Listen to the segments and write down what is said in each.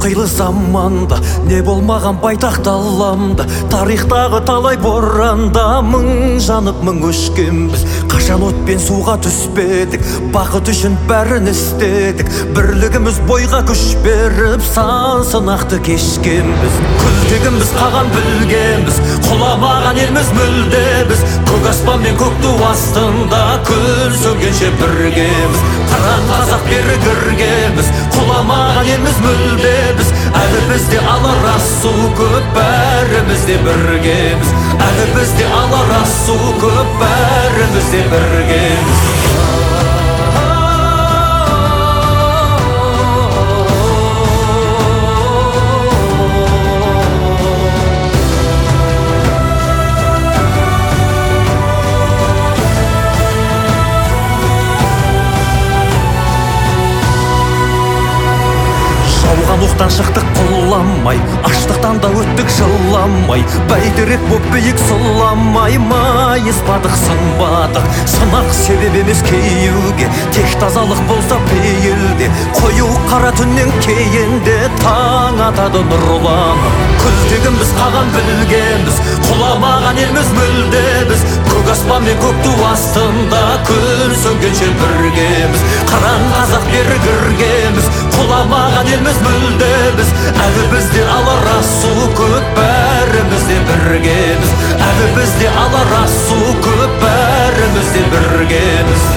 қилы заманда не болмаған байтақ даламда, тарихтағы талай боранда мың жанып мың өшкенбіз. Қашан отпен суға түспедік, бақыт үшін бәрін істедік. Бірлігіміз бойға күш беріп, сан сынақты кешкенбіз. Күлтегіміз қаған білгенбіз, құламаған елміз мүлде біз. Көк аспан мен көк ту астында күн сөнгенше біргеміз. Қыран қазақ бері кіргенбіз, құламаған елміз мүлде біз. Әлі бізде алар асу көп, бәріміз де біргеміз. Әлі бізде алар асу көп, бәріміз де біргеміз. Жауған оқтан шықтық құламай, аштықтан да өттік жыламай. Бәйтерек боп биік сұламай, майыспадық сынбадық. Сынақ себеп емес кейеуге, тек тазалық болса пейілде. Қою қара түннен кейінде таң атады нұрланып. Күлтегіміз қаған білгенбіз, құламаған елміз мүлде біз. Көк аспан мен көк ту астында күн сөнгенше біргеміз. Қыран қазақ бері кіргенбіз, құламаған елміз мүлде біз. Әлі бізде алар асу көп, бәріміз де біргеміз. Әлі бізде алар асу көп, бәріміз де біргеміз.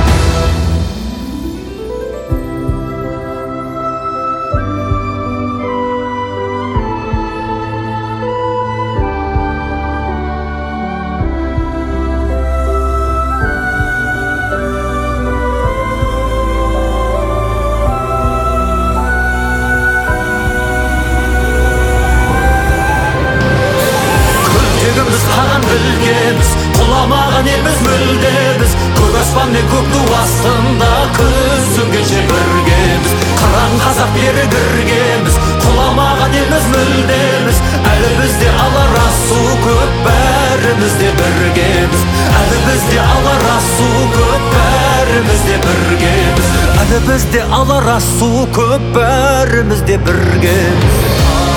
Қаған білгенбіз, құламаған елміз мүлде біз. Көк аспан мен көк ту астында күн сөнгенше біргеміз. Қыран қазақ бері кіргенбіз, құламаған елміз мүлде біз. Әлі бізде алар асу көп, бәріміз де біргеміз. Әлі бізде алар асу көп, бәріміз де біргеміз. Әлі бізде алар асу көп, бәріміз де біргеміз.